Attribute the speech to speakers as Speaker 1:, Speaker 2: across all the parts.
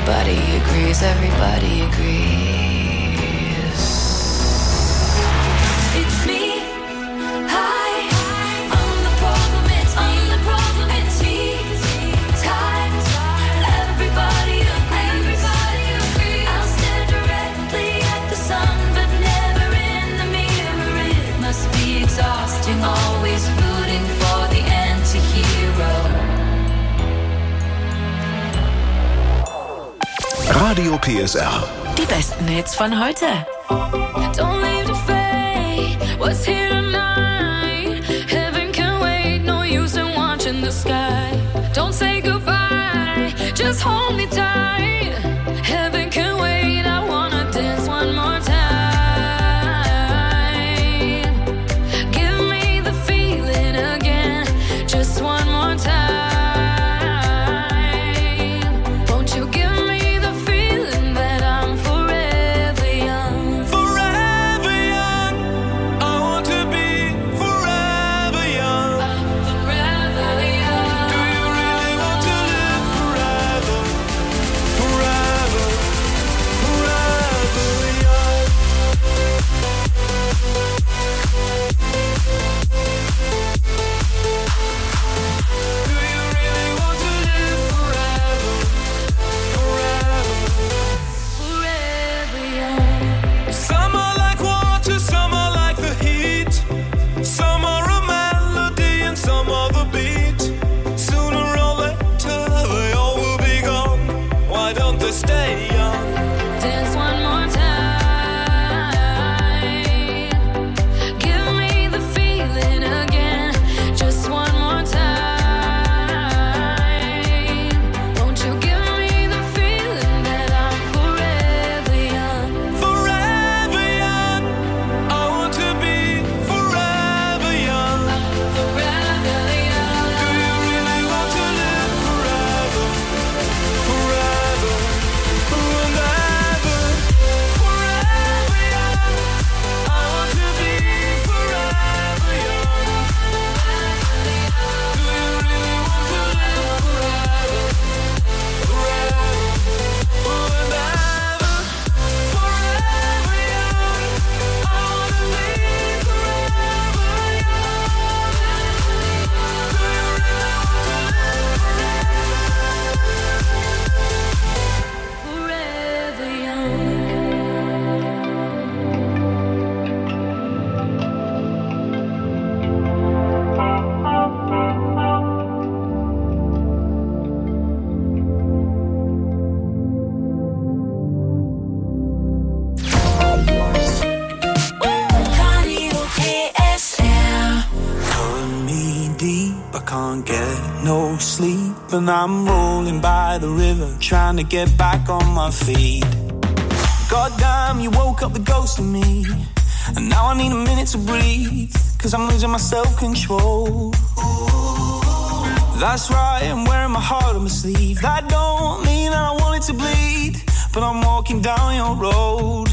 Speaker 1: everybody agrees, everybody agrees. It's me, hi, I'm the problem, it's me, times, everybody agrees, I'll stare directly at the sun, but never in the mirror. It must be exhausting, always rooting for the anti-hero.
Speaker 2: Radio PSR.
Speaker 3: Die besten Hits von heute.
Speaker 1: Don't leave the fate, what's here tonight? Heaven can wait, no use in watching the sky. Don't say goodbye, just hold me tight. Heaven can wait, I wanna dance one more time. Give me the feeling again, just one more time. Won't you give me
Speaker 4: and I'm rolling by the river, trying to get back on my feet. Goddamn, you woke up the ghost in me, and now I need a minute to breathe, 'cause I'm losing my self-control. That's right, I'm wearing my heart on my sleeve. That don't mean that I want it to bleed, but I'm walking down your road.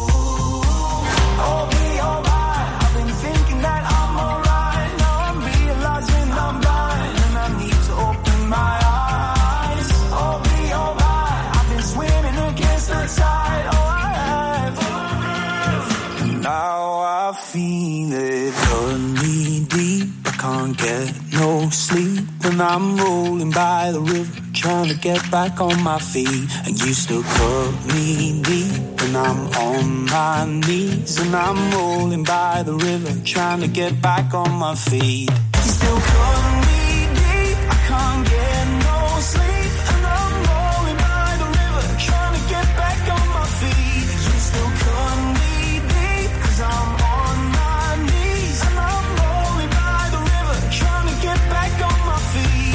Speaker 4: Oh me, oh my, I've been thinking that I'm alright. Now I'm realizing I'm blind, and I need to open my eyes. Oh me, oh my, I've been swimming against the tide. Oh, I have. And now I feel it, pulling me deep. I can't get no sleep, and I'm rolling by the river, trying to get back on my feet. And you still cut me deep, and I'm on my knees, and I'm rolling by the river, trying to get back on my feet. You still cut me deep, I can't get no sleep, and I'm rolling by the river, trying to get back on my feet. You still cut me deep, 'cause I'm on my knees, and I'm rolling by the river, trying to get back on my feet.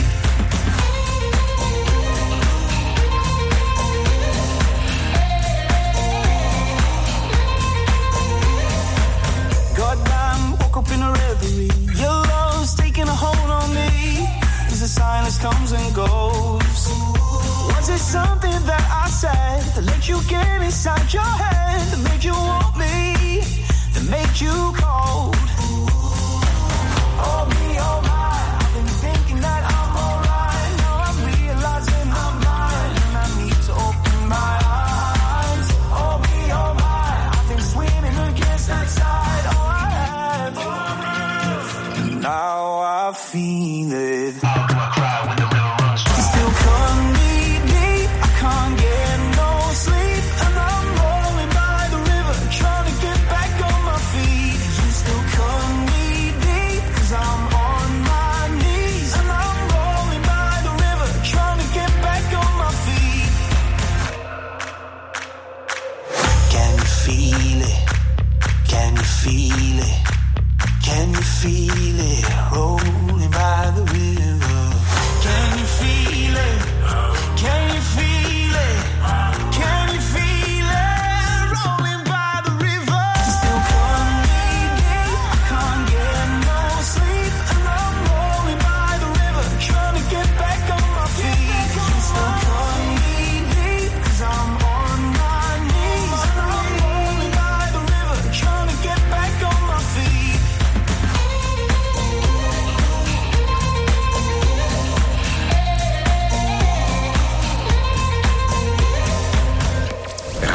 Speaker 4: Goddamn, woke up in a reverie. Your love's taking a hold on me, as the silence comes and goes. Was it something that I said that let you get inside your head, that made you want me, that made you cold? Oh me, oh my, I've been thinking that I'm alright. Now I'm realizing I'm blind, and I need to open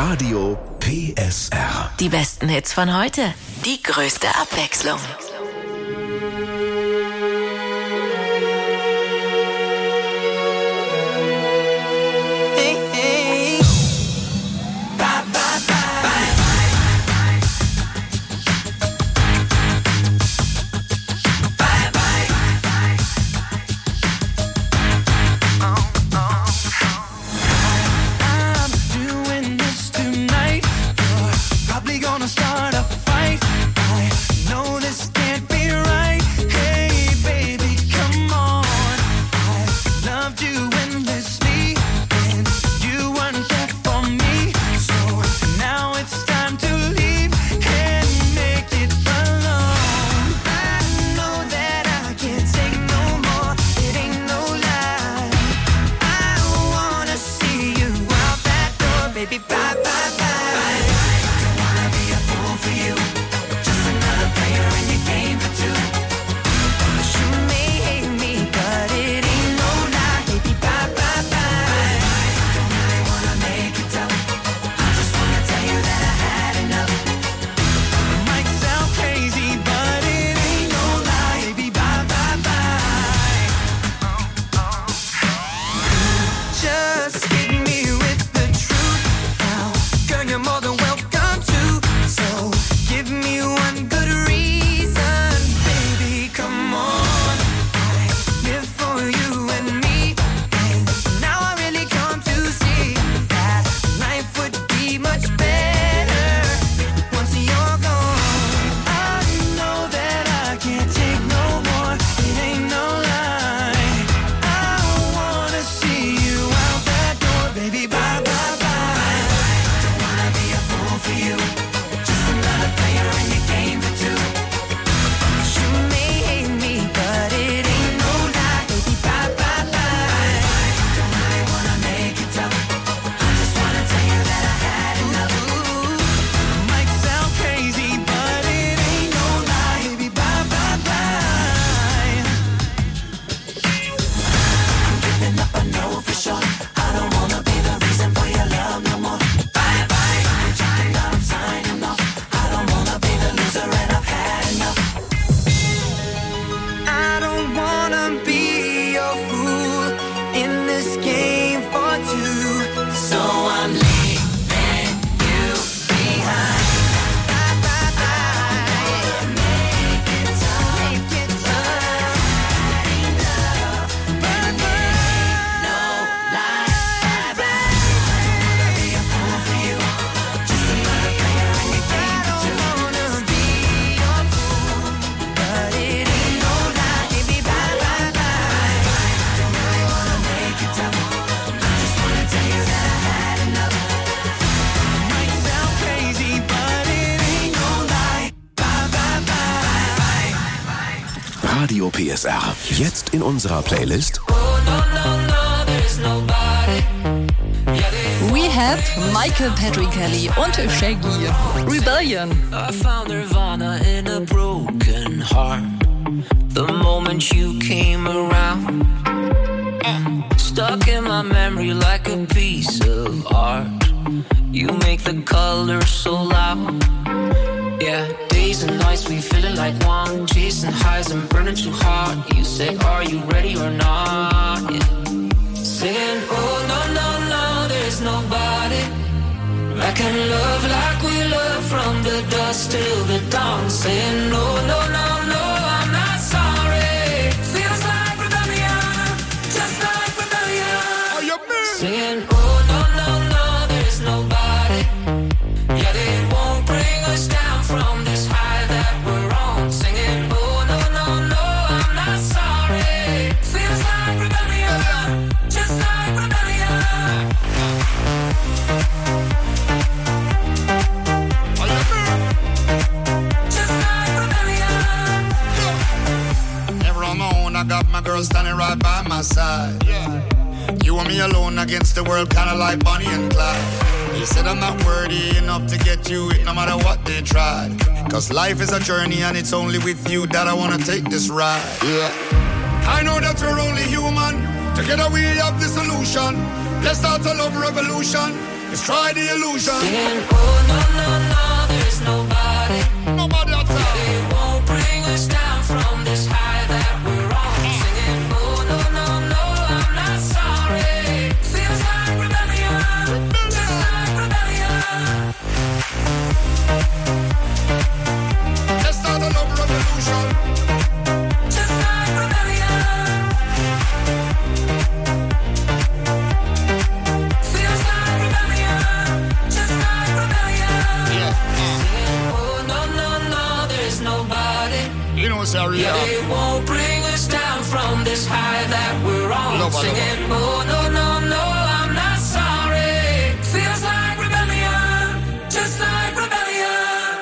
Speaker 2: Radio PSR.
Speaker 3: Die besten Hits von heute. Die größte Abwechslung.
Speaker 2: Radio PSR. Jetzt in unserer Playlist.
Speaker 5: We have Michael Patrick Kelly und Shaggy. Rebellion.
Speaker 6: I found Nirvana in a broken heart. The moment you came around, stuck in my memory like a piece of art. You make the colors so loud. Yeah, days and nights we feeling like one, chasing highs and burning too hard. You say, are you ready or not? Yeah. Saying, oh no, no, no, there's nobody I can love like we love from the dusk till the dawn. Saying, no, no, no, no, I'm not sorry. Feels like rebellion, just like rebellion.
Speaker 4: Are you me?
Speaker 6: Saying, oh no, no, no, there's nobody. Yeah, they won't bring us down from this high that we're on. Singing, oh no, no, no, I'm not sorry. Feels like rebellion, just like rebellion.
Speaker 4: Are you me?
Speaker 6: Just like rebellion.
Speaker 4: Never alone, I got my girl standing right by my side. Yeah. You and me alone against the world, kinda like Bonnie and Clyde. You said I'm not worthy enough to get you it, no matter what they tried. Cause life is a journey and it's only with you that I wanna take this ride. Yeah. I know that we're only human. Together we have the solution. Let's start a love revolution.
Speaker 7: Destroy the illusion.
Speaker 6: Singing, oh no, no, no, there's nobody.
Speaker 7: Nobody outside.
Speaker 6: They won't bring us down from this high that we're on. Singing, oh no, no, no, I'm not sorry. Feels like rebellion, just like rebellion.
Speaker 7: Let's start a love revolution.
Speaker 6: Just like rebellion. Feels like rebellion, just like rebellion. Singing, oh no, no, no, there's nobody.
Speaker 7: You know, sorry,
Speaker 6: Yeah, they won't bring us down from this high that we're on.
Speaker 7: Lover,
Speaker 6: Singing, oh no, no, no, I'm not sorry. Feels like rebellion, just like rebellion.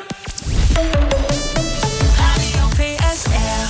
Speaker 1: Radio PSR.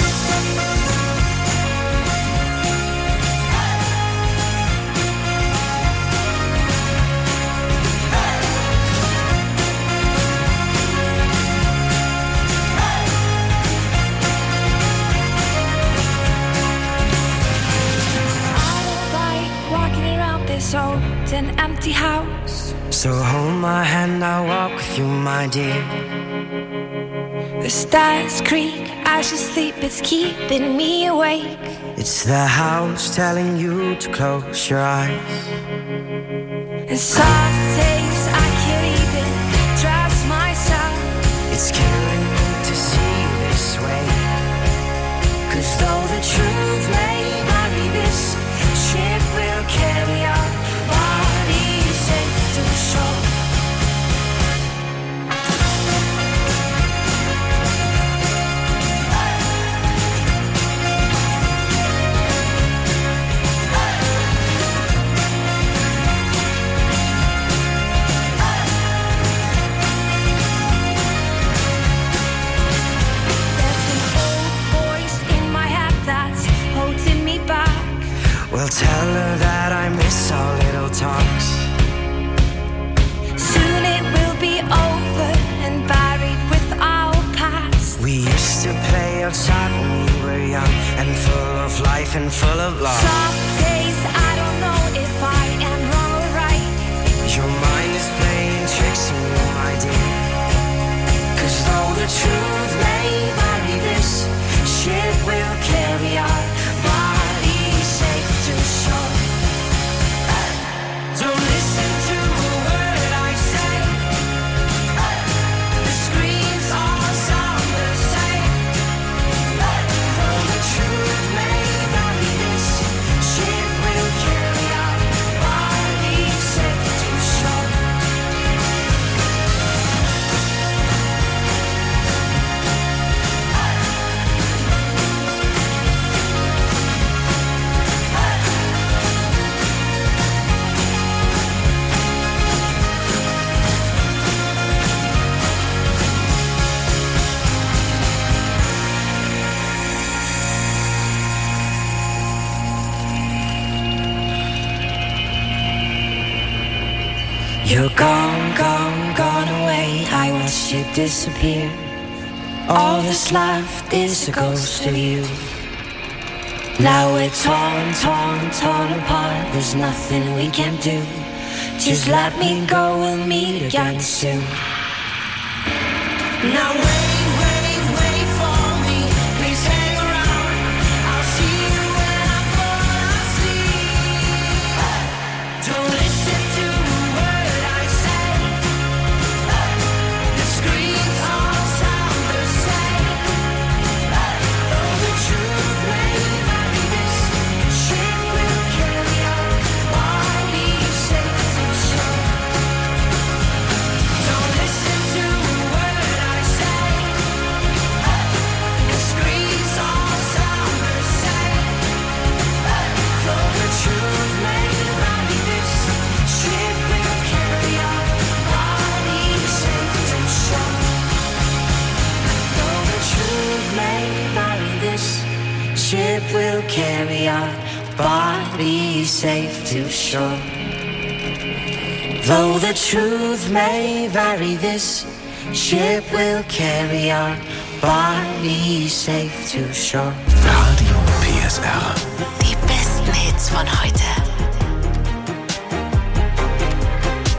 Speaker 1: I don't like walking around this old and empty house.
Speaker 8: So hold my hand, I'll walk with you, my dear.
Speaker 1: The stars creak as you sleep, it's keeping me awake.
Speaker 8: It's the house telling you to close your eyes.
Speaker 1: And some days I can't even trust myself.
Speaker 8: It's killing me to see you this way. 'Cause though the truth may vary, this ship will carry our bodies safe to shore. There's an old voice in my head that's holding me back. Well, tell her that I miss our little talks.
Speaker 1: Soon it will be over and buried with our past.
Speaker 8: We used to play outside when we were young and full of life and full of love.
Speaker 1: Some days I don't know if I am wrong or right.
Speaker 8: Your mind is playing tricks on you, my dear. 'Cause though the truth may vary, this ship will carry our bodies safe to shore. Don't listen to a word I say. The screams all sound the same. Though the truth may vary, this ship will carry our bodies safe to shore. You're gone, gone, gone away. I watched you disappear. All that's left is a ghost of you. Now we're torn, torn, torn apart. There's nothing we can do. Just let me go, we'll meet again soon. Now wait, wait, wait for me. Please hang around. I'll see you when I fall asleep. Don't listen to a word I say. The screams all sound the same. Though the truth may vary, this ship will carry our bodies safe to shore. Don't listen to a word I say. The screams all sound the same. Though the truth may vary, this ship will carry our bodies safe to shore. Though the truth may vary, this ship will carry our bodies safe to shore. Though the truth may vary, this ship will carry our bodies safe to shore.
Speaker 2: Radio PSR.
Speaker 3: Die besten Hits von heute.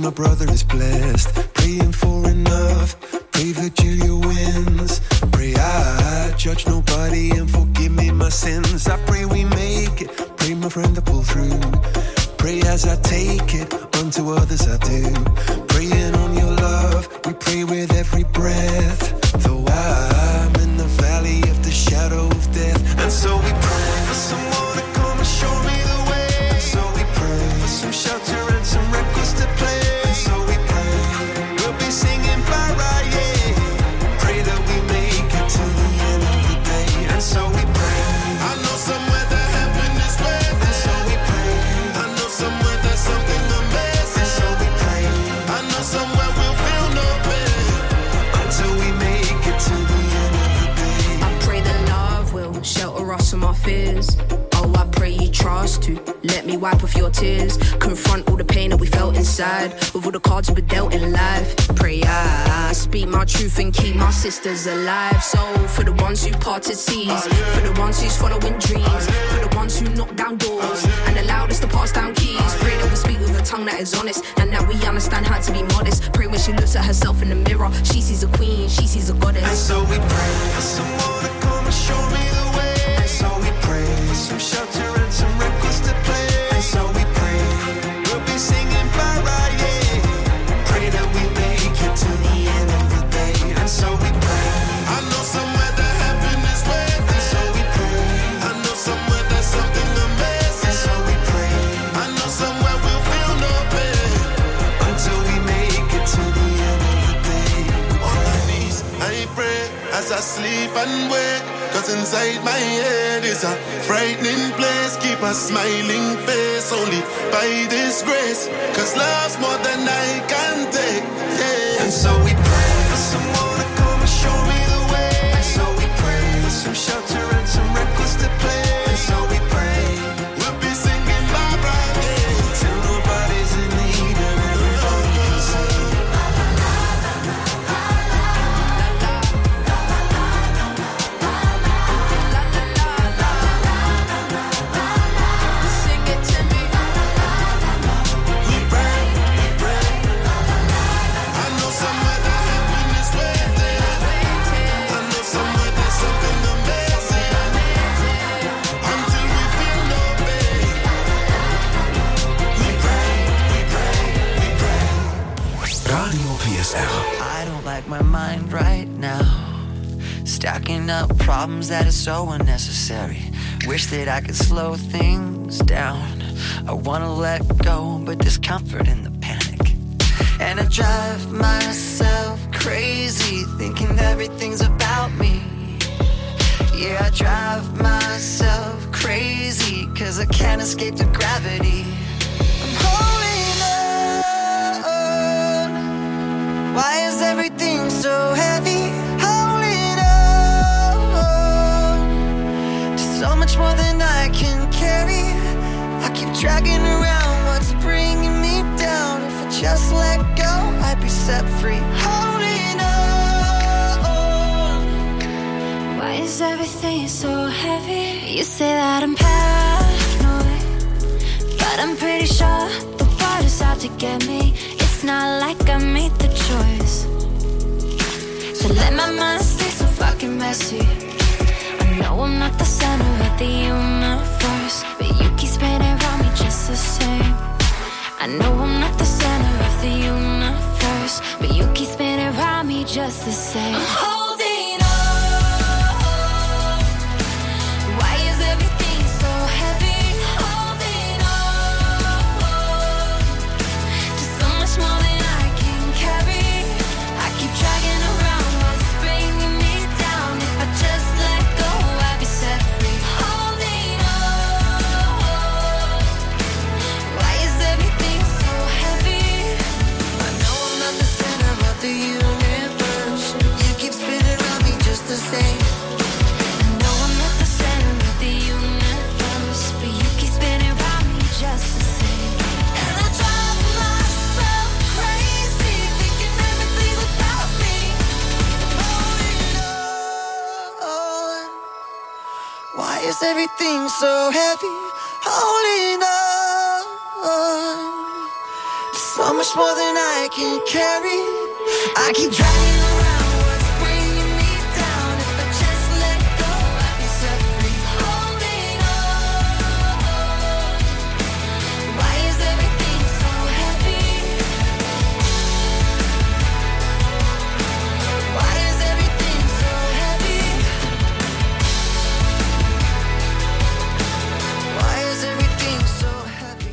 Speaker 9: my brother is blessed. Praying for enough. Pray Virgilia wins. Pray I judge nobody and forgive me my sins. I pray we make it. Pray my friend to pull through. Pray as I take it, unto others I do. Praying on your love, we pray with every breath. Though I'm in the valley of the shadow of death. And so we pray for someone to come and show me the way. And so we pray for some shelter and some records to play. And so we pray, we'll be singing Barra, yeah. Pray that we make it to the end of the day. And so we pray, I know somewhere that heaven is waiting. And so we pray, I know somewhere there's something amazing. And so we pray, I know somewhere we'll feel no pain until we make it to the end of the day.
Speaker 10: I pray that love will shelter us from our fears. Oh, I pray you trust to let me wipe off your tears. Confront all the pain that we felt inside with all the cards we were dealt in life. Pray I speak my truth and keep my sisters alive. So for the ones who parted seas, for the ones who's following dreams, for the ones who knock down doors and allowed us to pass down keys. Pray that we speak with a tongue that is honest and that we understand how to be modest. Pray when she looks at herself in the mirror, she sees a queen, she sees a goddess.
Speaker 9: And so we pray for someone to come and show me the way. And so we pray for some shelter and some records to play. And so we pray, we'll be singing Barra, yeah. Pray that we make it to the end of the day. And so we pray, I know somewhere that heaven is waiting. And so we pray, I know somewhere there's something amazing. And so we pray, I know somewhere we'll feel no pain until we make it to the end of the day. On my knees, I pray as I sleep and wake. Cause inside my head is a frightening place. Keep a smiling face only by this grace. Cause love's more than I can take, yeah. And so we pray for someone to come and show me the way. And so we pray for some shelter and some records to play. And so we pray, we'll be singing Barbara, yeah. Till nobody's in need and everybody can sing.
Speaker 11: I don't like my mind right now. Stacking up problems that are so unnecessary. Wish that I could slow things down. I wanna let go, but there's comfort in the panic. And I drive myself crazy, thinking everything's about me. Yeah, I drive myself crazy, cause I can't escape the gravity. I'm holding on. Why is everything so heavy? Holding on to so much more than I can carry. I keep dragging around what's bringing me down. If I just let go, I'd be set free. Holding on.
Speaker 1: Why is everything so heavy? You say that I'm paranoid, but I'm pretty sure the world is out to get me. It's not like I made the choice to let my mind stay so fucking messy. I know I'm not the center of the universe, but you keep spinning around me just the same. I know I'm not the center of the universe, but you keep spinning around me just the same. I'm holding on. Why is everything so heavy? Holding on to so much more than I can carry. I keep dragging around what's bringing me down. If I just let go, I'd be set free. Holding on. Why is everything so heavy?
Speaker 11: I know I'm not the center of the universe, but you keep spinning around me just the same.
Speaker 1: I know I'm not the center of the universe, but you keep spinning around me just the same. And I drive myself crazy, thinking everything's about me.
Speaker 11: Holding on. Why is everything so heavy? Holding on. So much more than I can carry. I keep dragging around what's bringing me down. If I just let go, I'd be set free. Holding on. Why is everything so heavy? Why is everything so heavy? Why is everything so heavy?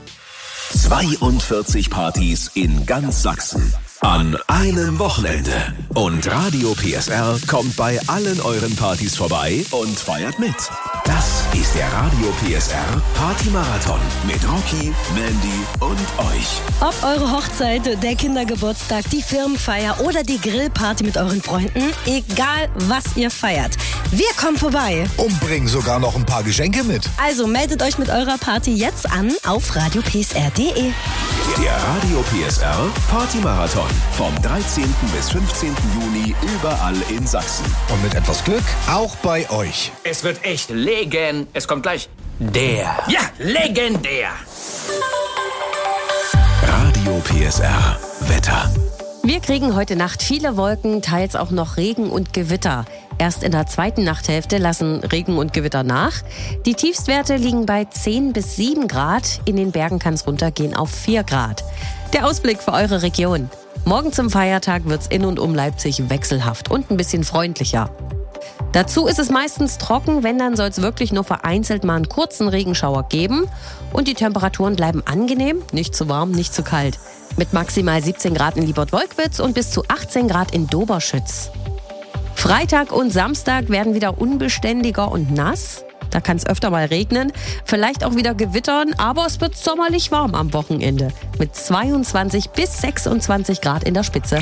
Speaker 2: 42 Partys in ganz Sachsen. An einem Wochenende. Und Radio PSR kommt bei allen euren Partys vorbei und feiert mit. Das ist der Radio PSR Partymarathon mit Rocky, Mandy und euch.
Speaker 12: Ob eure Hochzeit, der Kindergeburtstag, die Firmenfeier oder die Grillparty mit euren Freunden, egal was ihr feiert. Wir kommen vorbei.
Speaker 13: Und bringen sogar noch ein paar Geschenke mit.
Speaker 12: Also meldet euch mit eurer Party jetzt an auf radiopsr.de.
Speaker 2: Der Radio PSR Partymarathon vom 13. bis 15. Juni überall in Sachsen.
Speaker 13: Und mit etwas Glück auch bei euch.
Speaker 14: Es wird echt Es kommt gleich der. Ja, legendär.
Speaker 2: Radio PSR Wetter.
Speaker 15: Wir kriegen heute Nacht viele Wolken, teils auch noch Regen und Gewitter. Erst in der zweiten Nachthälfte lassen Regen und Gewitter nach. Die Tiefstwerte liegen bei 10 bis 7 Grad. In den Bergen kann es runtergehen auf 4 Grad. Der Ausblick für eure Region. Morgen zum Feiertag wird's in und um Leipzig wechselhaft und ein bisschen freundlicher. Dazu ist es meistens trocken, wenn, dann soll es wirklich nur vereinzelt mal einen kurzen Regenschauer geben. Und die Temperaturen bleiben angenehm, nicht zu warm, nicht zu kalt. Mit maximal 17 Grad in Liebert-Wolkwitz und bis zu 18 Grad in Doberschütz. Freitag und Samstag werden wieder unbeständiger und nass. Da kann es öfter mal regnen, vielleicht auch wieder gewittern, aber es wird sommerlich warm am Wochenende. Mit 22 bis 26 Grad in der Spitze.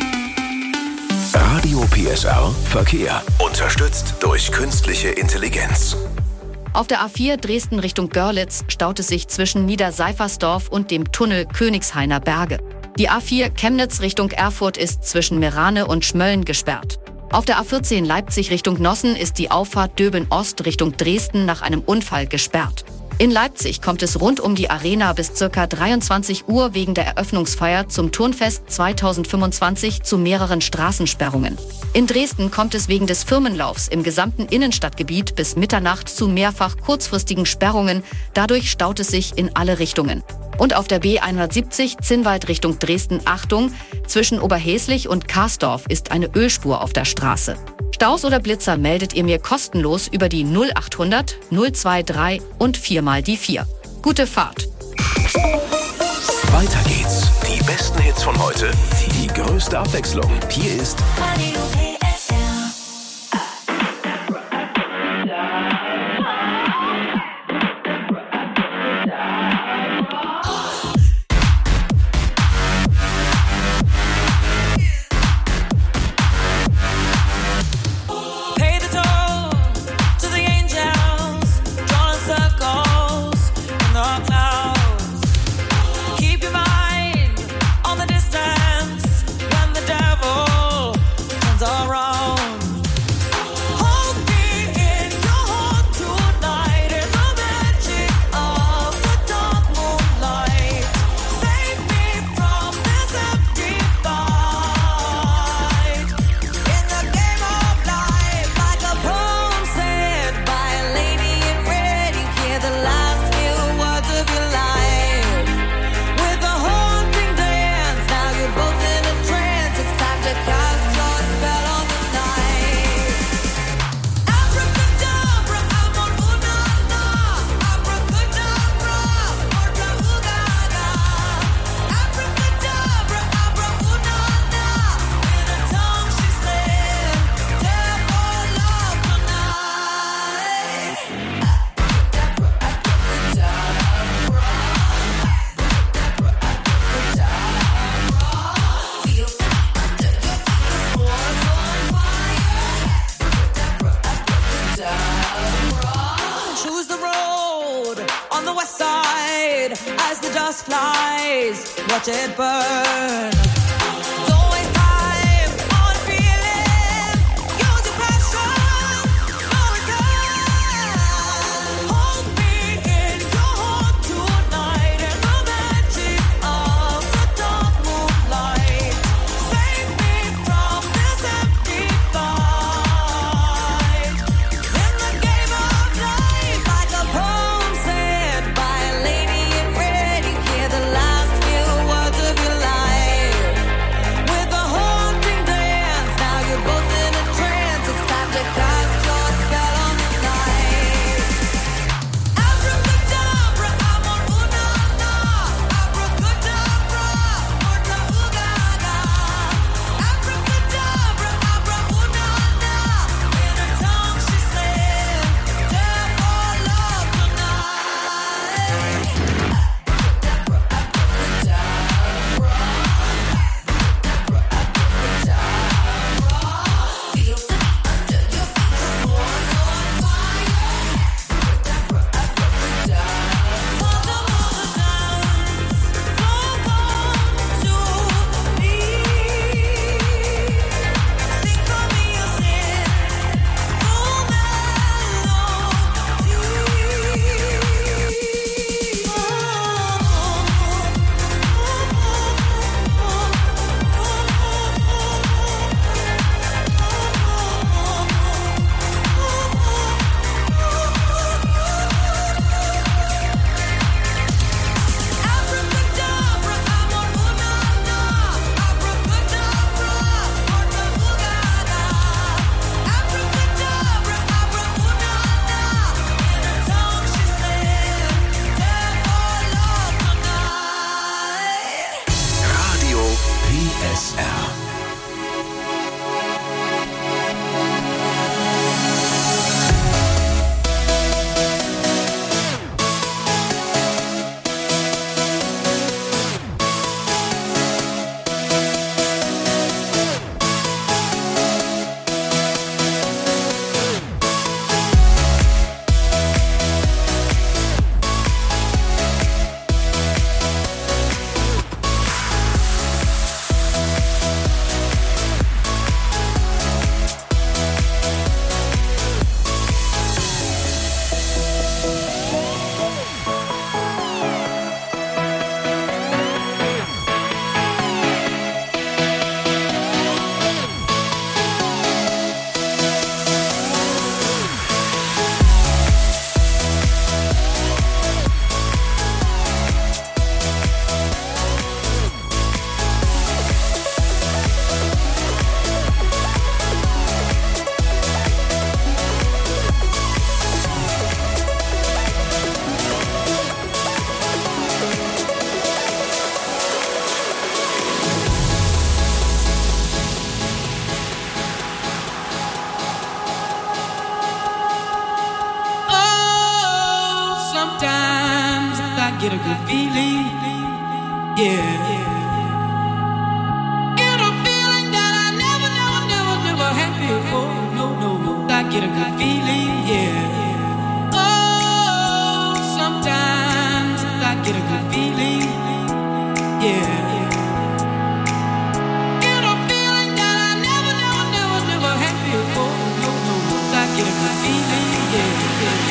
Speaker 2: Radio PSR Verkehr. Unterstützt durch künstliche Intelligenz.
Speaker 16: Auf der A4 Dresden Richtung Görlitz staut es sich zwischen Niederseifersdorf und dem Tunnel Königshainer Berge. Die A4 Chemnitz Richtung Erfurt ist zwischen Merane und Schmölln gesperrt. Auf der A14 Leipzig Richtung Nossen ist die Auffahrt Döben-Ost Richtung Dresden nach einem Unfall gesperrt. In Leipzig kommt es rund um die Arena bis ca. 23 Uhr wegen der Eröffnungsfeier zum Turnfest 2025 zu mehreren Straßensperrungen. In Dresden kommt es wegen des Firmenlaufs im gesamten Innenstadtgebiet bis Mitternacht zu mehrfach kurzfristigen Sperrungen. Dadurch staut es sich in alle Richtungen. Und auf der B170 Zinnwald Richtung Dresden Achtung, zwischen Oberhäslich und Karsdorf ist eine Ölspur auf der Straße. Staus oder Blitzer meldet ihr mir kostenlos über die 0800 023 und 4 mal die 4. Gute Fahrt.
Speaker 2: Weiter geht's. Die besten Hits von heute, die größte Abwechslung. Hier ist
Speaker 1: Radio PSR.
Speaker 17: Watch it burn.
Speaker 1: Hold me in your heart tonight, and the magic of
Speaker 17: get a good feeling. Yeah. Get a feeling that I never had before. No. I get a good feeling. Yeah. Oh, sometimes I get a good feeling. Yeah. Get a feeling that I never had before. No. I get a good feeling. Yeah.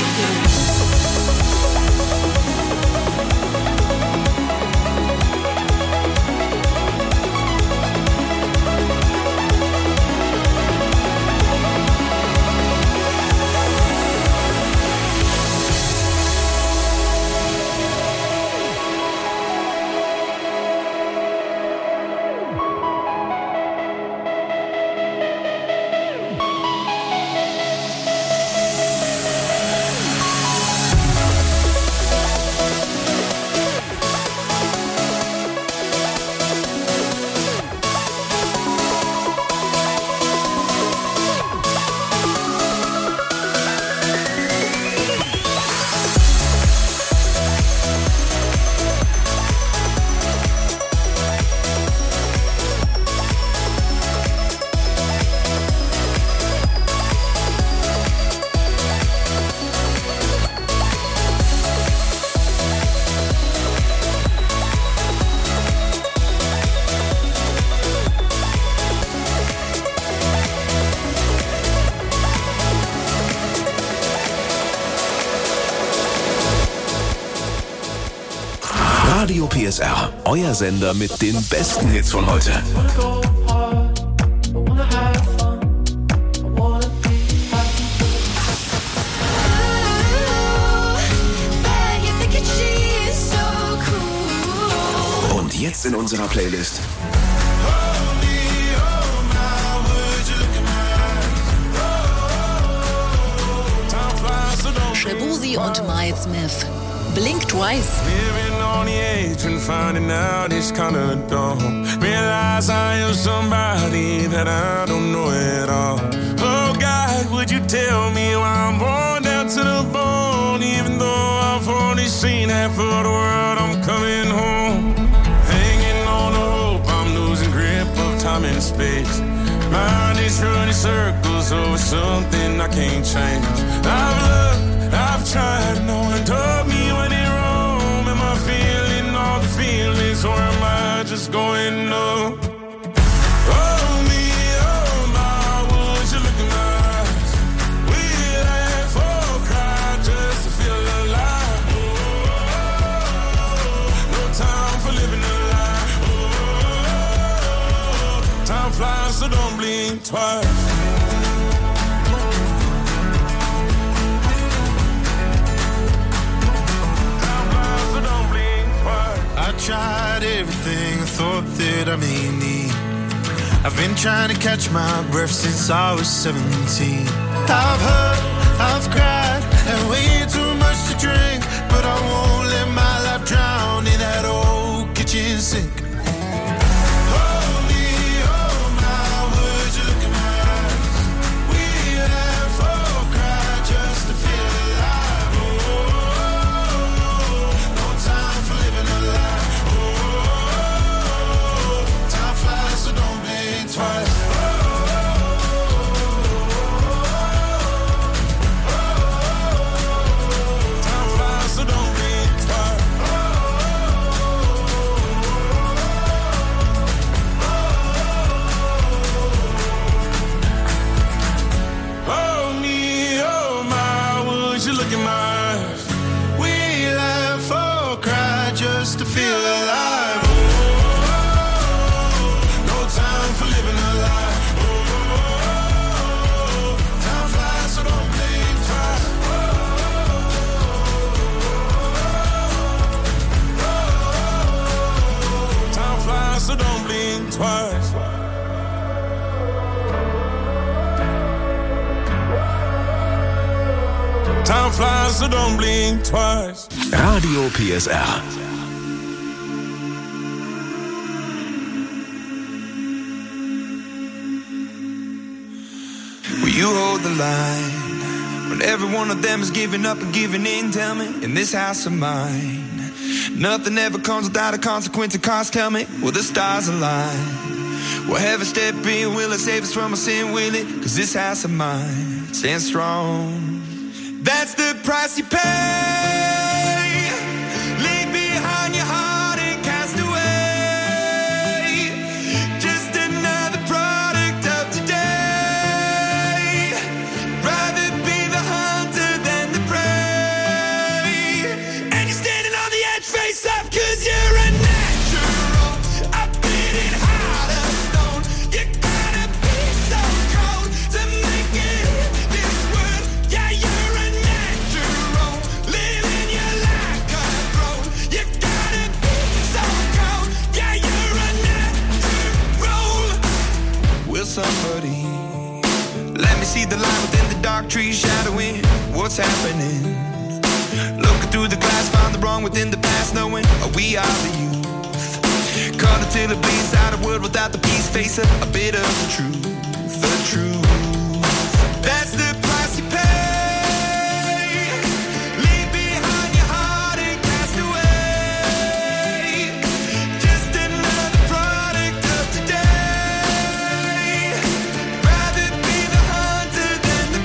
Speaker 2: Radio PSR, euer Sender mit den besten Hits von heute. Und jetzt in unserer Playlist
Speaker 5: Shabuzi und Miles Smith. Blink Twice.
Speaker 9: Living on the edge and finding out it's kinda dumb. Realize I am somebody that I don't know at all. Oh God, would you tell me why I'm born down to the bone? Even though I've only seen half of the world, I'm coming home. Hanging on the hope, I'm losing grip of time and space. Mind is running circles over something I can't change. I've looked, I've tried, no one told me when it wrong. Am I feeling all the feelings, or am I just going numb? Oh me, oh my, would you look in my eyes? We laugh or cry just to feel alive. No time for living a lie. Time flies, so don't blink twice.
Speaker 18: I tried everything I thought that I may need. I've been trying to catch my breath since I was 17. I've hurt, I've cried, and way too much to drink, but I won't let my life drown in that old kitchen sink. Oh me, oh my, would you look in my eyes? We laugh or cry just to feel alive. Oh, no time for living a lie. Twice. Time flies, so don't blink twice. Oh me, oh my, would you look in my eyes? We laugh or cry just to feel alive. Time for living a lie. Time flies, so don't blink twice. Time flies, so don't blink twice. Time flies, so don't blink twice.
Speaker 2: Radio PSR.
Speaker 19: You hold the line when every one of them is giving up and giving in. Tell me, in this house of mine,
Speaker 9: Nothing ever comes without a consequence and cost. Tell me, will the stars align? Will heaven step in? Will it save us from our sin? Will it? Cause this house of mine stands strong. That's the price you pay. Leave behind your heart and cast away. Just another product of today. Rather be the hunter than the prey. And you're standing on the edge, face up, cause you're a natural. A beating heart of stone. You gotta be so cold to make it in this world. Yeah, you're a natural. Living your life cutthroat. You gotta be so cold. Yeah, you're a natural. Will somebody let me see the light within the dark trees shadowing what's happening? Looking through the glass, find the wrong within the past, knowing we are the youth. Caught until it bleeds out a world without the peace, face a bit of the truth. The truth. That's the price you pay. Leave behind your heart and cast away. Just another product of today. Rather be the hunter than the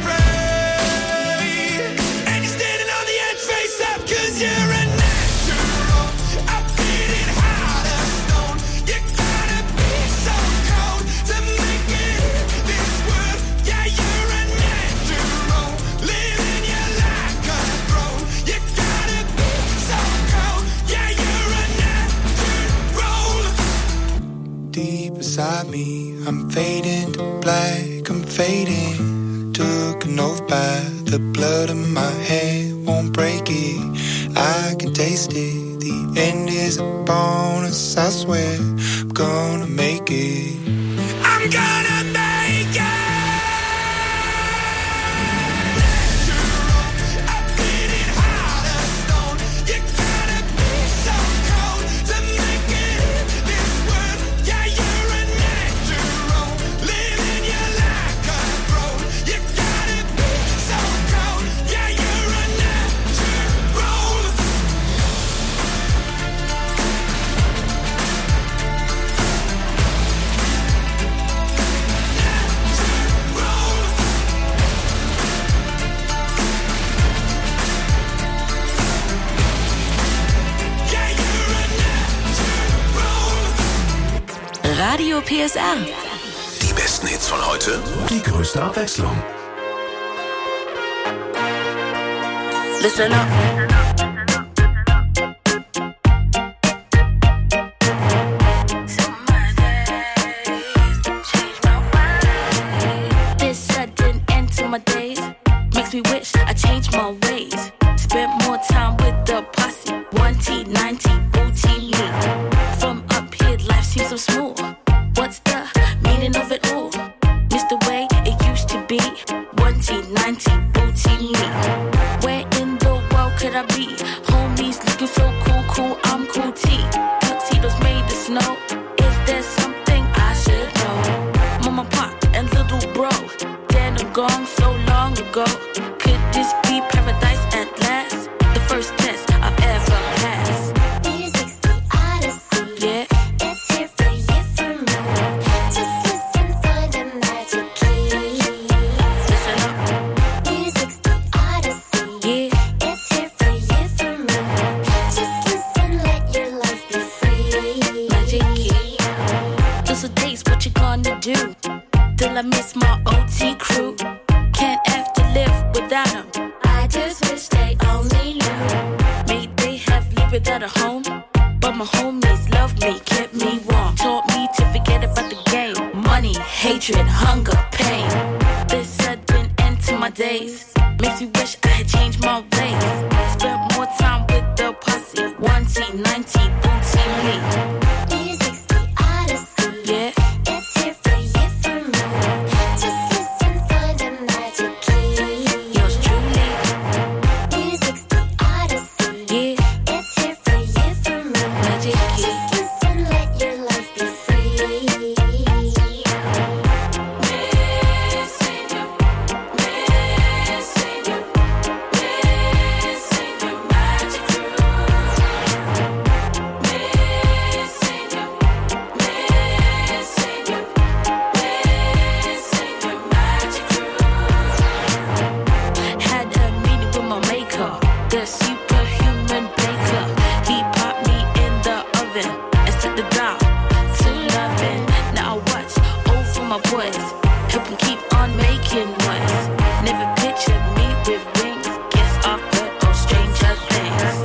Speaker 9: prey. And you're standing on the edge, face up, cause you're a natural. A beating heart of stone. You gotta be so cold to make it in this world. Yeah, you're a natural. Living your life cutthroat. You gotta be so cold. Yeah, you're a natural. Deep inside me, I'm fading to black, I'm fading. Took an oath by the blood in my head, won't break it. I can taste it. The end is a bonus, I swear. I'm gonna make it. I'm gonna make it. A beating heart of stone. You gotta be so cold to make it in this world. Yeah, you're a natural. Living your life cutthroat. You gotta be so cold. Yeah, you're a natural.
Speaker 3: Radio PSR.
Speaker 2: Die besten Hits von heute, die größte Abwechslung.
Speaker 3: Listen up. This sudden end to my days makes me wish I changed my ways. Spent more time with the posse. 1T, 9T, booty me. From up here, life seems so smooth. What's the meaning of it all? Miss the way it used to be. 1T, 9T, booty me. Where in the world could I be? Homies looking so cool, I'm cool T. Tuxedos made of snow. Is there something I should know? Mama, pop, and little bro. Dead and gone so long ago. Could this be paradise at last? The first test I've ever passed.
Speaker 8: Music's the odyssey.
Speaker 3: Yeah.
Speaker 8: It's here for you, for me. Just listen for the magic key.
Speaker 3: Listen up.
Speaker 8: Music's the odyssey.
Speaker 3: Yeah.
Speaker 8: It's here for you, for me. Just listen, let your life be free.
Speaker 3: Magic key. Those are days, what you gonna do? Till I miss my OT crew. Can't have to live without them.
Speaker 8: I just wish they only knew.
Speaker 3: May they have lived without a home, but my homies loved me, kept me warm, taught me to forget about the game. Money, hatred, hunger, pain. This sudden end to my days makes me wish I had changed my ways. Spent more time with the posse. 1T, 9T, booty me.
Speaker 8: Music's the odyssey.
Speaker 3: Yeah.
Speaker 8: It's here for you, for me. Just listen for the magic key.
Speaker 3: Yours truly.
Speaker 8: Music's the odyssey.
Speaker 3: Yeah.
Speaker 8: It's here for you, for me.
Speaker 3: Magic key.
Speaker 8: Just listen, let your life be free.
Speaker 3: Missing you, missing you, missing help him keep on making noise. Never pictured me with wings. Guess I've heard of stranger things.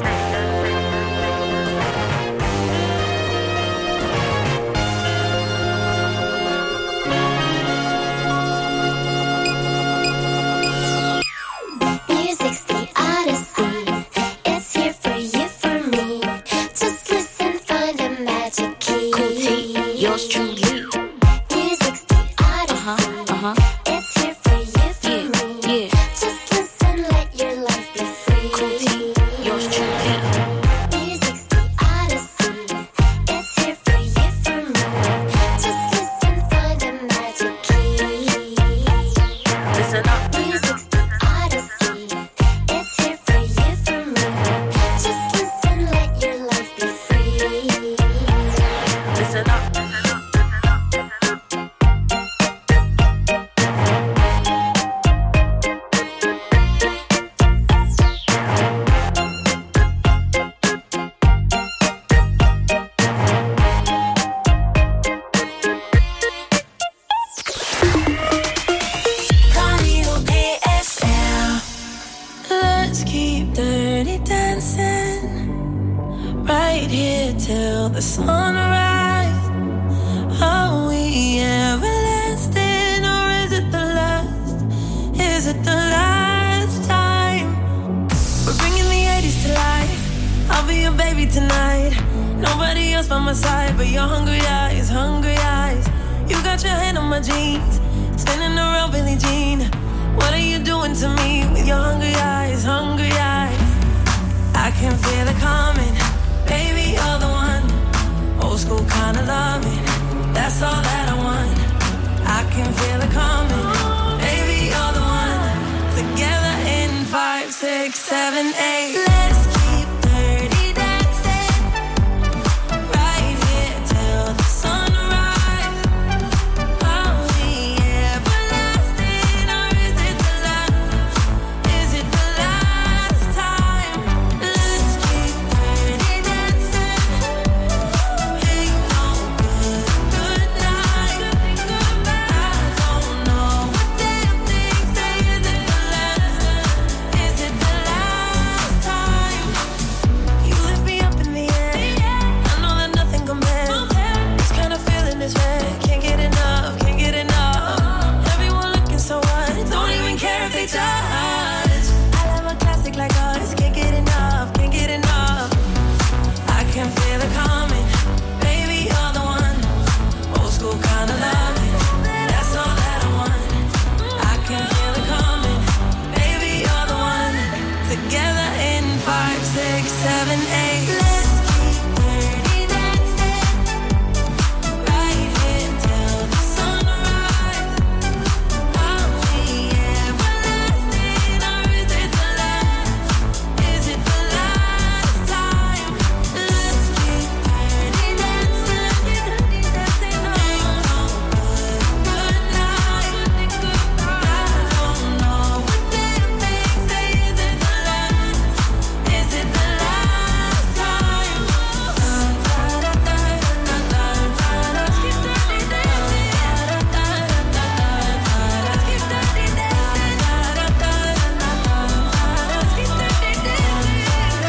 Speaker 1: Music's the odyssey. It's here for you, for me. Just listen, find a magic key.
Speaker 3: Cool T, yours truly.
Speaker 1: Music's the odyssey. It's here for you, for me. Just listen, let your life be free.
Speaker 3: Cool T, yours truly.
Speaker 1: Music's the odyssey. It's here for you, for me. Just listen, find a magic key.
Speaker 3: Listen up.
Speaker 1: Music's the odyssey. It's here for you, for me. Just listen, let your life be free.
Speaker 3: Listen up.
Speaker 8: Radio PSL. Let's keep dirty dancing right here till the sunrise. Are we everlasting or is it the last? Is it the last time? We're bringing the 80s to life. I'll be your baby tonight. Nobody else by my side but your hungry eyes, hungry eyes. You got your hand on my jeans, spinning around Billie Jean. What are you doing to me with your hungry eyes, hungry eyes? I can feel it coming, baby, you're the one. Old school kind of loving, that's all that I want. I can feel it coming, baby, you're the one. Together in 5, 6, 7, 8. Let's keep dirty dancing right here till the sunrise. Are we everlasting or is it the last? Is it the last time? Let's keep dirty dancing. Ain't no good night. I don't know what damn thing say. Is it the last? Is it the last time? You lift me up in the air. I know that nothing compares. This kind of feeling is rare. Can't get enough, can't get enough. Everyone looking so what? Don't even care if they judge. I love a classic like us. Can't get enough, can't get enough. I can feel it coming, baby, you're the one. Old school kind of loving, that's all that I want. I can feel it coming, baby, you're the one. Together in 5, 6, 7, 8. Let's keep dirty dancing right here till the sunrise. Are we everlasting or is it the last? Is it the last time? Let's keep dirty dancing. Ain't no good night. I don't know what damn thing say. Is it the last? Is it the last time? Let's keep dirty dancing. Let's keep dirty dancing. Let's keep dirty dancing.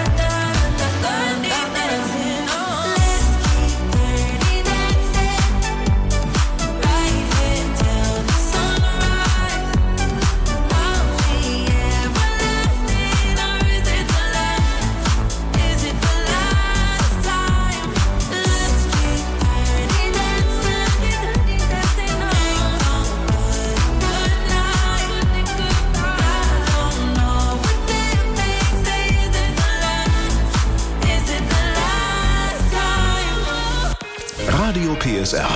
Speaker 8: Let's keep dirty dancing right here till the sunrise. Are we everlasting or is it the last? Is it the last time? Let's keep dirty dancing. Ain't no good night. I don't know what damn thing say. Is it the last? Is it the last time?
Speaker 2: Radio PSR.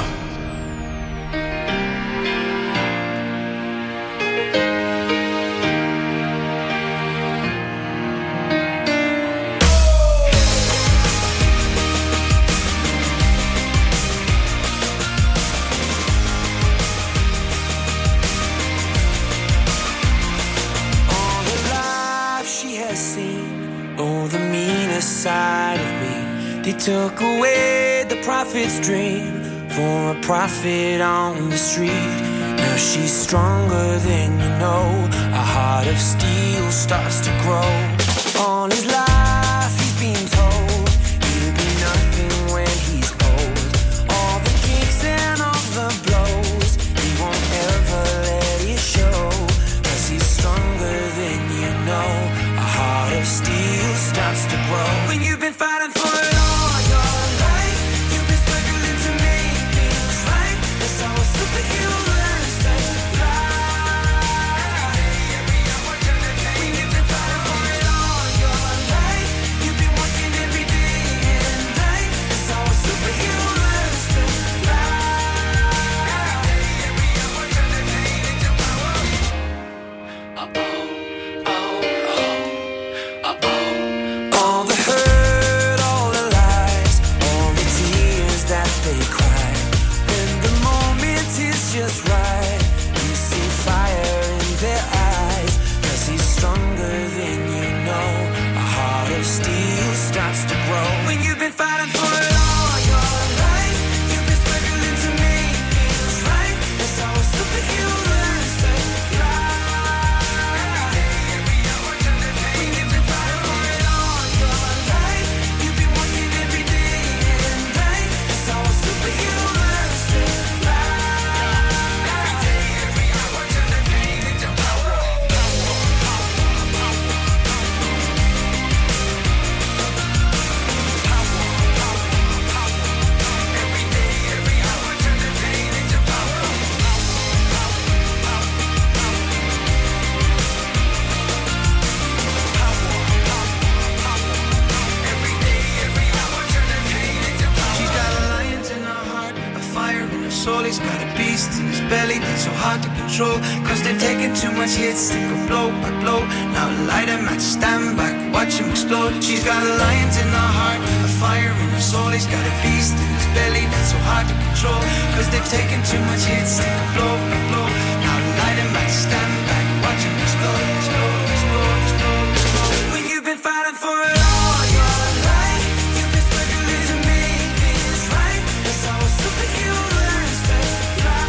Speaker 4: All the life she has seen, oh, the meanest side of me. They took away the prophet's dream for a prophet on the street. Now
Speaker 9: 'Cause she's stronger than you know. A heart of steel starts to grow. All his life he's been told he'll be nothing when he's old. All the kicks and all the blows, he won't ever let it show. 'Cause he's stronger than you know. A heart of steel starts to grow. When you've been fighting for it all your life, you've been struggling to make things right. That's how a superhero learns to fly. When you've been fighting for it all your life, you've been working every day and night. That's how a superhero learns to all the hurt, all the lies, all the tears that they cry. When the moment is just right, you see fire in their eyes. 'Cause he's stronger than you know. A heart of steel starts to grow. When you've been fighting for it all your life, you've been struggling to make things right. That's how a superhero learns to fly. When you've been fighting for it all your life, you've been working every day and night. That's how a superhero learns to fly.
Speaker 19: She's got a lion in her heart, a fire in her soul. He's got a beast in his belly that's so hard to control. 'Cause they've taken too much hits, they go blow by blow. Now light him at stand back, watch him explode. She's got a lion in her heart, a fire in her soul. He's got a beast in his belly that's so hard to control. 'Cause they've taken too much hits, they go blow by blow. Now light him at stand back, watch him explode, explode, explode, explode, explode.
Speaker 9: When you've been fighting for it all your life, you've been struggling to make things right. That's how a superhero learns to fly.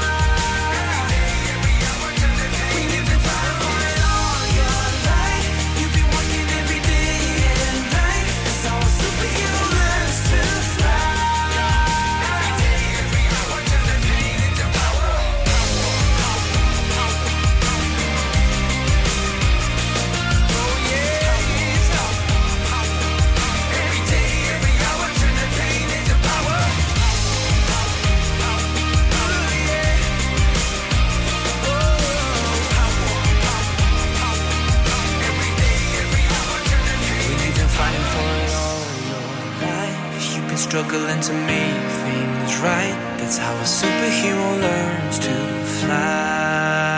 Speaker 9: When you've been fighting for it all your life, you've been working every day and night. That's how a superhero learns to fly.
Speaker 19: When you've been fighting for it all your life, you've been struggling to make things right. That's how a superhero learns to fly.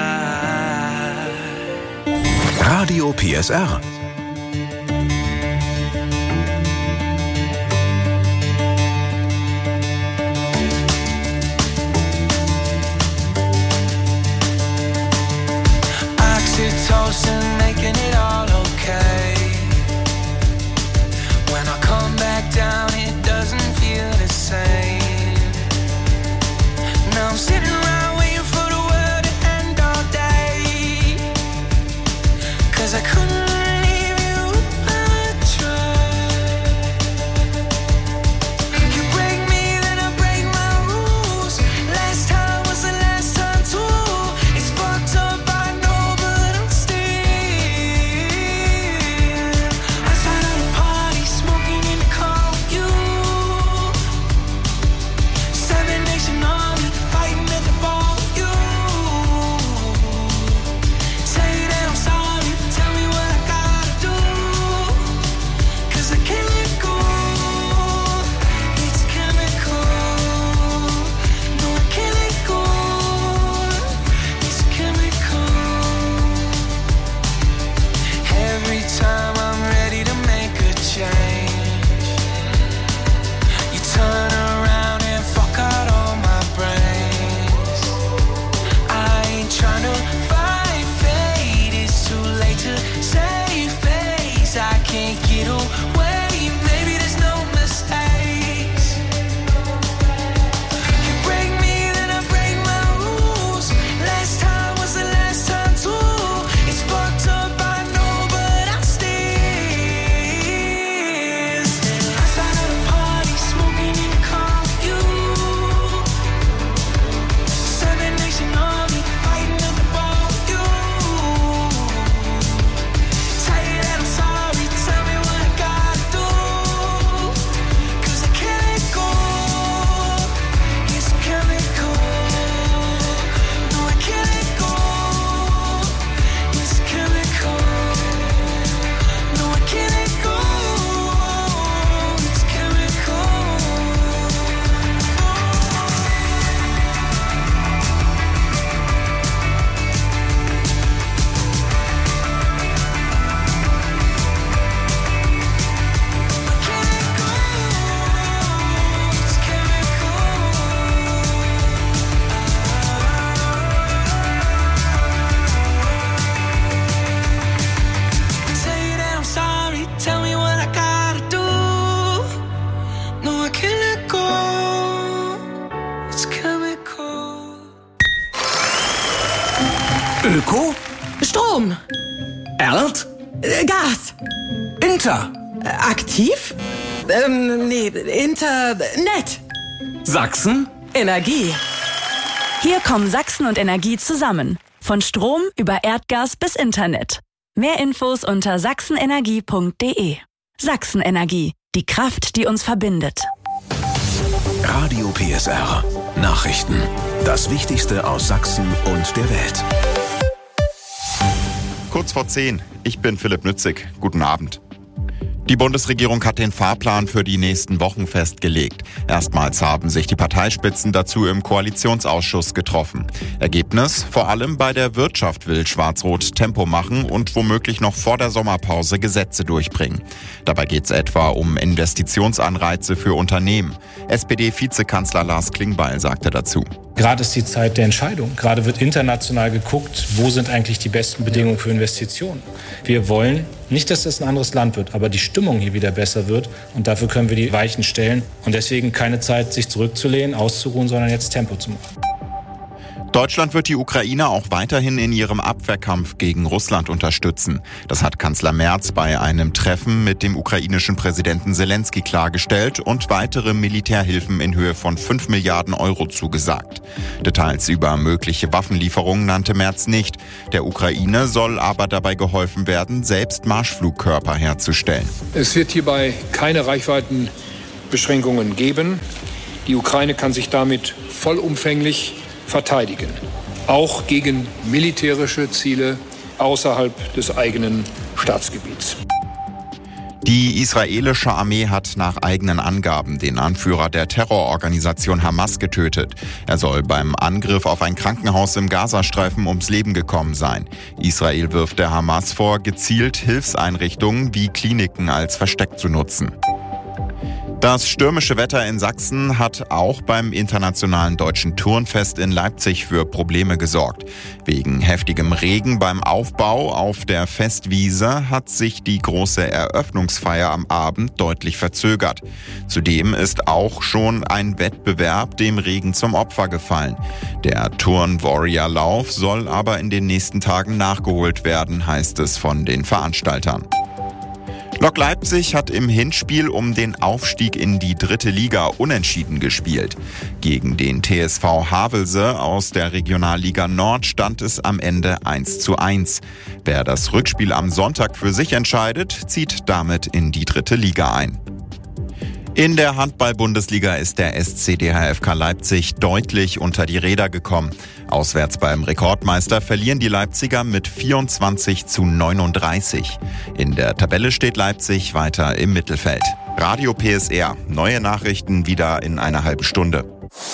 Speaker 2: Radio PSR.
Speaker 19: Oxytocin making it all okay. When I come back down, it doesn't feel the same. Now I'm sitting around waiting for the world to end all day. 'Cause I couldn't
Speaker 14: Öko?
Speaker 12: Strom.
Speaker 14: Erd?
Speaker 12: Gas.
Speaker 14: Inter?
Speaker 12: Aktiv? Nee, Internet.
Speaker 14: Sachsen?
Speaker 20: Energie. Hier kommen Sachsen und Energie zusammen. Von Strom über Erdgas bis Internet. Mehr Infos unter sachsenenergie.de. Sachsenenergie. Die Kraft, die uns verbindet.
Speaker 2: Radio PSR. Nachrichten. Das Wichtigste aus Sachsen und der Welt.
Speaker 21: Kurz vor 10. Ich bin Philipp Nützig. Guten Abend. Die Bundesregierung hat den Fahrplan für die nächsten Wochen festgelegt. Erstmals haben sich die Parteispitzen dazu im Koalitionsausschuss getroffen. Ergebnis: Vor allem bei der Wirtschaft will Schwarz-Rot Tempo machen und womöglich noch vor der Sommerpause Gesetze durchbringen. Dabei geht es etwa um Investitionsanreize für Unternehmen. SPD-Vizekanzler Lars Klingbeil sagte dazu:
Speaker 22: Gerade ist die Zeit der Entscheidung. Gerade wird international geguckt, wo sind eigentlich die besten Bedingungen für Investitionen. Wir wollen nicht, dass es ein anderes Land wird, aber die Stimmung hier wieder besser wird. Und dafür können wir die Weichen stellen. Und deswegen keine Zeit, sich zurückzulehnen, auszuruhen, sondern jetzt Tempo zu machen.
Speaker 21: Deutschland wird die Ukraine auch weiterhin in ihrem Abwehrkampf gegen Russland unterstützen. Das hat Kanzler Merz bei einem Treffen mit dem ukrainischen Präsidenten Selensky klargestellt und weitere Militärhilfen in Höhe von 5 Milliarden Euro zugesagt. Details über mögliche Waffenlieferungen nannte Merz nicht. Der Ukraine soll aber dabei geholfen werden, selbst Marschflugkörper herzustellen.
Speaker 23: Es wird hierbei keine Reichweitenbeschränkungen geben. Die Ukraine kann sich damit vollumfänglich verteidigen, auch gegen militärische Ziele außerhalb des eigenen Staatsgebiets.
Speaker 21: Die israelische Armee hat nach eigenen Angaben den Anführer der Terrororganisation Hamas getötet. Er soll beim Angriff auf ein Krankenhaus im Gazastreifen ums Leben gekommen sein. Israel wirft der Hamas vor, gezielt Hilfseinrichtungen wie Kliniken als Versteck zu nutzen. Das stürmische Wetter in Sachsen hat auch beim Internationalen Deutschen Turnfest in Leipzig für Probleme gesorgt. Wegen heftigem Regen beim Aufbau auf der Festwiese hat sich die große Eröffnungsfeier am Abend deutlich verzögert. Zudem ist auch schon ein Wettbewerb dem Regen zum Opfer gefallen. Der Turn-Warrior-Lauf soll aber in den nächsten Tagen nachgeholt werden, heißt es von den Veranstaltern. Lok Leipzig hat im Hinspiel um den Aufstieg in die 3. Liga unentschieden gespielt. Gegen den TSV Havelse aus der Regionalliga Nord stand es am Ende 1:1. Wer das Rückspiel am Sonntag für sich entscheidet, zieht damit in die 3. Liga ein. In der Handball-Bundesliga ist der SC DHFK Leipzig deutlich unter die Räder gekommen. Auswärts beim Rekordmeister verlieren die Leipziger mit 24:39. In der Tabelle steht Leipzig weiter im Mittelfeld. Radio PSR. Neue Nachrichten wieder in einer halben Stunde.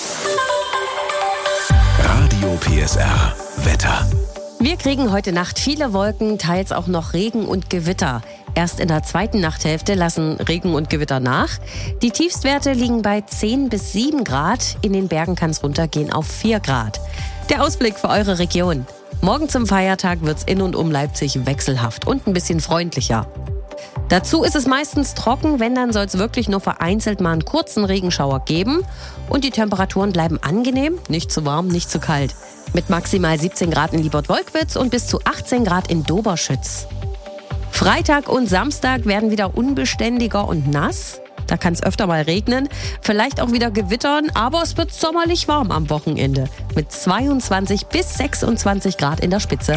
Speaker 2: Radio PSR. Wetter.
Speaker 15: Wir kriegen heute Nacht viele Wolken, teils auch noch Regen und Gewitter. Erst in der zweiten Nachthälfte lassen Regen und Gewitter nach. Die Tiefstwerte liegen bei 10 bis 7 Grad. In den Bergen kann es runtergehen auf 4 Grad. Der Ausblick für eure Region. Morgen zum Feiertag wird's in und um Leipzig wechselhaft und ein bisschen freundlicher. Dazu ist es meistens trocken, wenn dann soll es wirklich nur vereinzelt mal einen kurzen Regenschauer geben. Und die Temperaturen bleiben angenehm, nicht zu warm, nicht zu kalt. Mit maximal 17 Grad in Liebert-Wolkwitz und bis zu 18 Grad in Doberschütz. Freitag und Samstag werden wieder unbeständiger und nass. Da kann es öfter mal regnen, vielleicht auch wieder gewittern, aber es wird sommerlich warm am Wochenende. Mit 22 bis 26 Grad in der Spitze.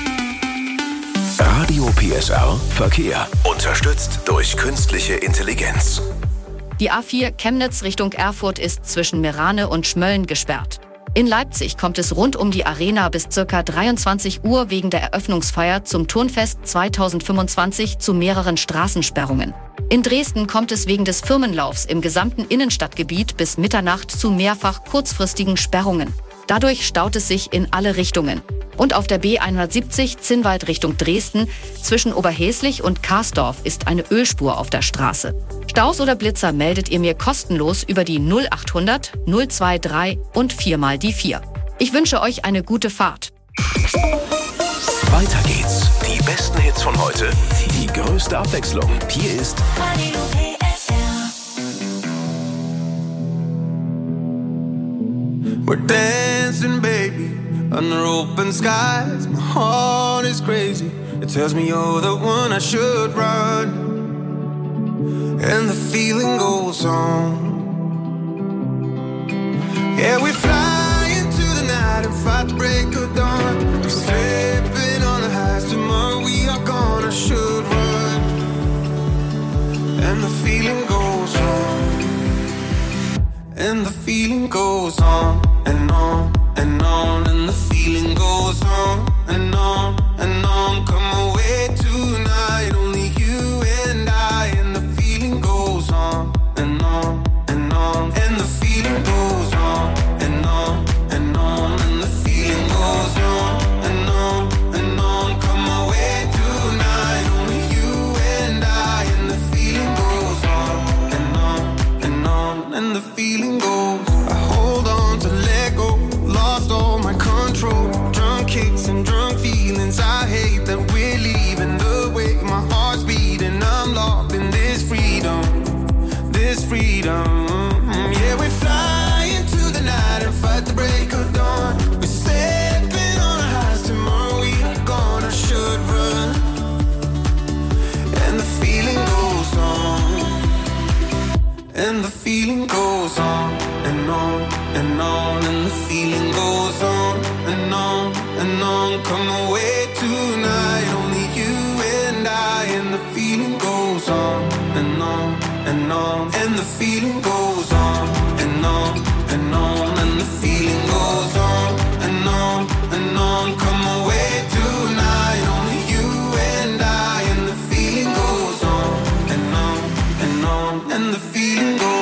Speaker 2: Radio PSR Verkehr. Unterstützt durch künstliche Intelligenz.
Speaker 16: Die A4 Chemnitz Richtung Erfurt ist zwischen Meerane und Schmölln gesperrt. In Leipzig kommt es rund um die Arena bis ca. 23 Uhr wegen der Eröffnungsfeier zum Turnfest 2025 zu mehreren Straßensperrungen. In Dresden kommt es wegen des Firmenlaufs im gesamten Innenstadtgebiet bis Mitternacht zu mehrfach kurzfristigen Sperrungen. Dadurch staut es sich in alle Richtungen. Und auf der B170 Zinnwald Richtung Dresden zwischen Oberhäslich und Karsdorf ist eine Ölspur auf der Straße. Staus oder Blitzer meldet ihr mir kostenlos über die 0800 023 und 4 die 4. Ich wünsche euch eine gute Fahrt.
Speaker 2: Weiter geht's. Die besten Hits von heute, die größte Abwechslung. Hier ist
Speaker 1: Radio PSR.
Speaker 18: We're dancing, baby, under open skies. My heart is crazy. It tells me you're the one I should run, and the feeling goes on. Yeah, we fly into the night and fight the break of dawn. We're slipping on the highs. Tomorrow we are gone. I should run, and the feeling goes on. And the feeling goes on and on and on, and the feeling goes on and on and on. Come away tonight, only you and I, and the feeling goes on and on and on, and the feeling goes on and on and on, and the feeling goes on and on and on. Come away tonight, only you and I, and the feeling goes on and on and on, and the feeling goes. I hold on to let go, lost all my control. Drunk kicks and drunk feelings. I hate that we're leaving, the way my heart's beating. I'm locked in this freedom, this freedom. Yeah, we fly into the night and fight the break of dawn. We're stepping on our highs. Tomorrow we are gone. I should run, and the feeling goes on, and the feeling goes on and on and on, and the feeling goes on and on and on. Come away tonight, only you and I, and the feeling goes on and on and on, and the feeling goes on and on and on, and the feeling goes on and on and on. Come away tonight, only you and I, and the feeling goes on and on and on, and the feeling goes.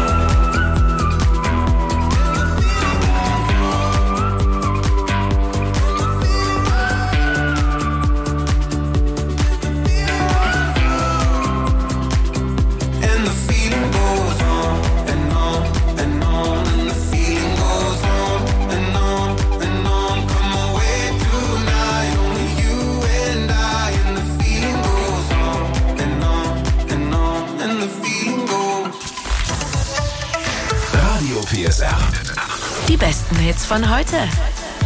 Speaker 2: PSR.
Speaker 20: Die besten Hits von heute.
Speaker 11: And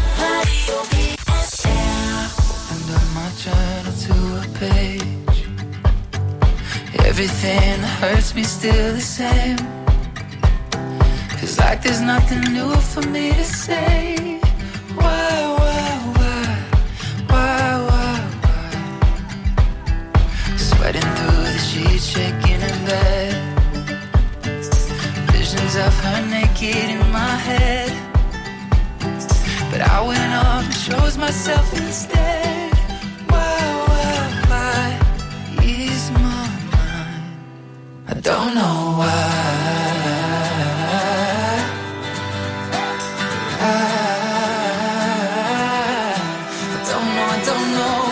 Speaker 11: on my journal to a page, everything that hurts me still the same. Feels like there's nothing new for me to say. Why? Sweating through the sheets, shaking in bed. Visions of her naked in my head, but I went off and chose myself instead. Why ease my mind? I don't know why. I don't know.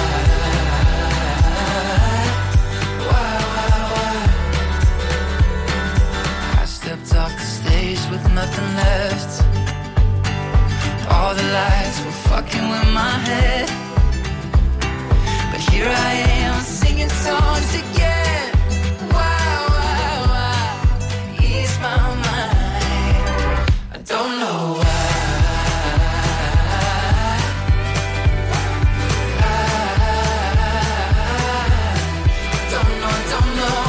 Speaker 11: With nothing left, all the lights were fucking with my head, but here I am singing songs again. Why ease my mind? I don't know why. I don't know.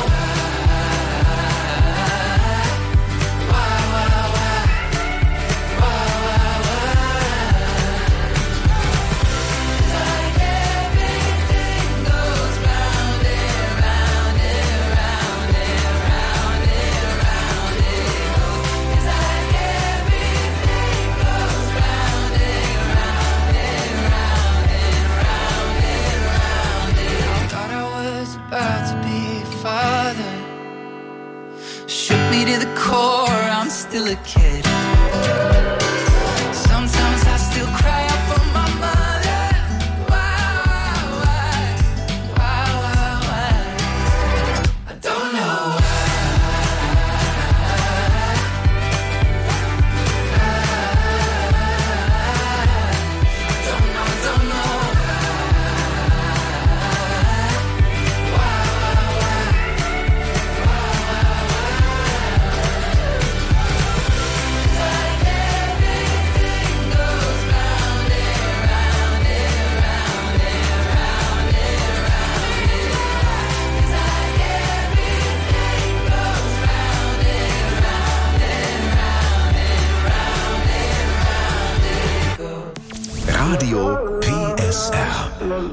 Speaker 11: To the core, I'm still a kid. Sometimes I still cry out for my mother. Why? I don't know don't know.
Speaker 2: Radio PSR.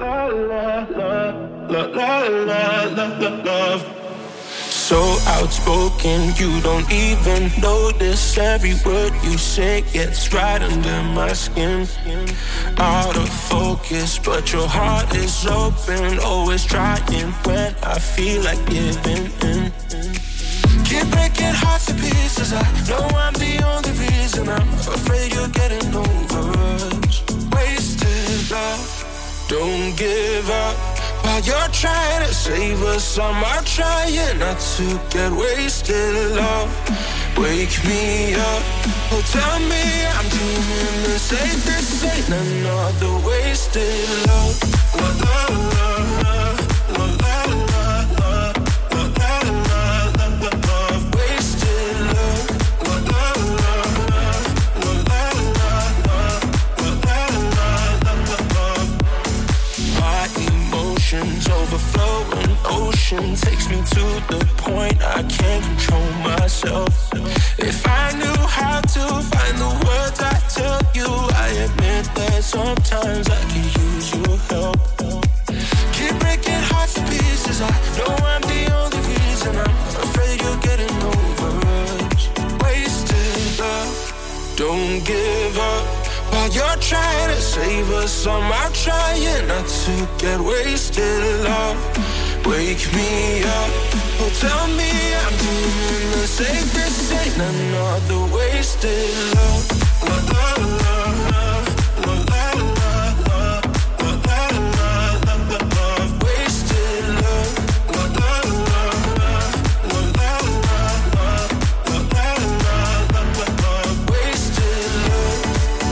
Speaker 6: So outspoken, you don't even notice. Every word you say gets right under my skin. Out of focus, but your heart is open. Always trying when I feel like giving in. Keep breaking hearts to pieces. I know I'm the only reason. I'm afraid you're getting over us. Wasted love, don't give up. While you're trying to save us, I'm trying not to get wasted. Love, wake me up. Oh, tell me I'm doing the same. This ain't another wasted love. Love, love, love, love, love, love, love, love, love, love, wasted love. Love, love, love, love, love, love, love, love, love. My emotions overflowing, ocean takes me to the point I can't control myself. If I knew how to find the words I tell you, I admit that sometimes I could use your help. Keep breaking hearts to pieces. I know I'm the only reason. I'm afraid you're getting over us. Wasted love, don't give up. While you're trying to save us, I'm trying not to get wasted. Love, wake me up. Oh, tell me I'm doing the same. This ain't another wasted love. Love, love, love, love, love, love, love, love, love, love, wasted love. Love, love, love, love, love, love, love, love, love, wasted love.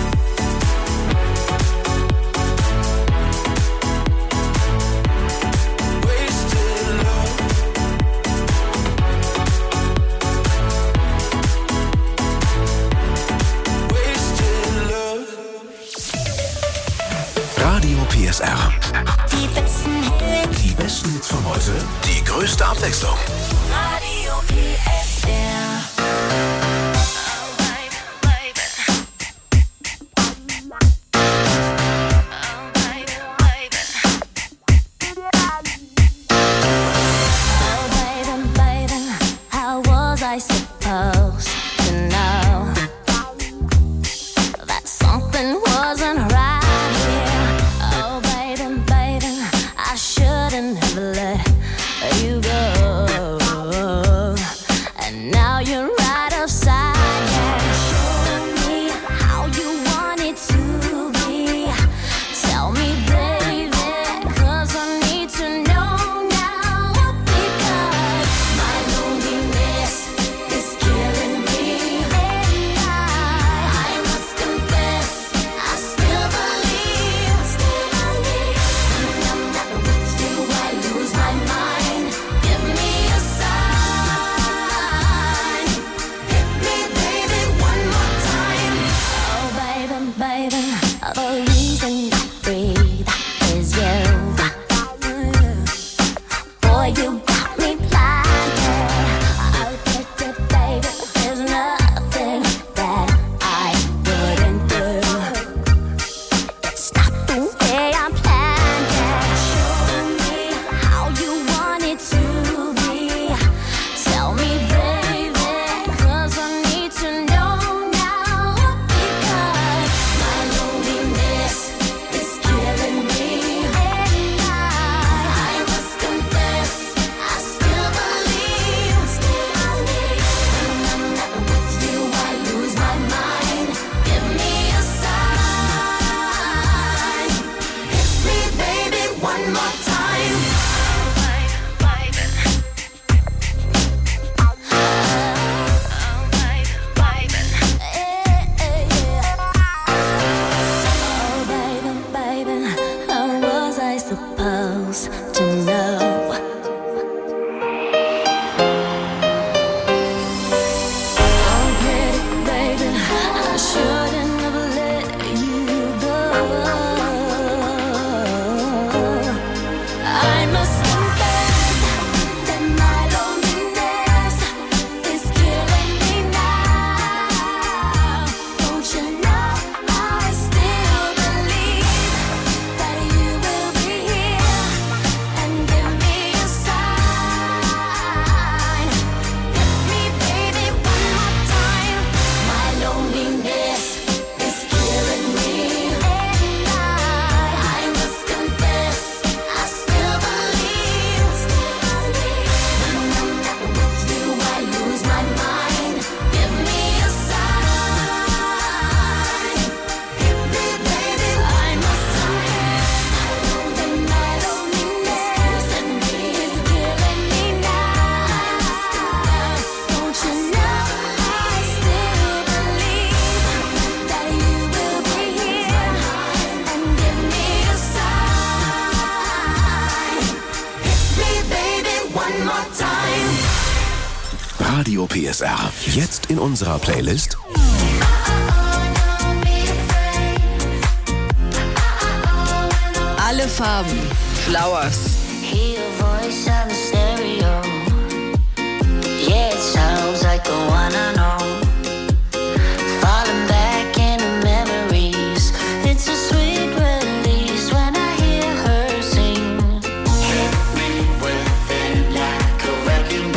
Speaker 2: Radio PSR.
Speaker 1: Die besten Hits.
Speaker 2: Die besten Hits von heute. Die größte Abwechslung.
Speaker 1: Radio PSR. I supposed to know that something wasn't right here. Oh, baby, baby, I shouldn't have let you go. And now you're right upside down. Show me how you want it to be. Tell me, baby, 'cause I need to know now. Because my loneliness is killing me, and I must confess, I still believe. When I'm not with you, I lose my mind. Give me a sign. Hit me, baby, one more time. Oh, baby, baby, the reason I breathe is you. Boy, you got me blinded. I'll get it, baby. There's nothing that I wouldn't do. It's not the way I planned it. Show me how you want it to be. Tell me, baby, 'cause I need to know now. Because my loneliness is killing me, and I must confess, I still believe. When I'm not with you, I lose my mind. Give me a sign. Hit me, baby, one more time. Oh, baby, baby, how was I supposed to know? Oh, pretty baby, I shouldn't have let you go. I must confess that my loneliness is killing me now. Don't you know I still believe?
Speaker 2: Radio PSR. Jetzt in unserer Playlist
Speaker 5: Alle Farben. Flowers.
Speaker 8: Hear your voice on the stereo. Yeah, it sounds like the one I know.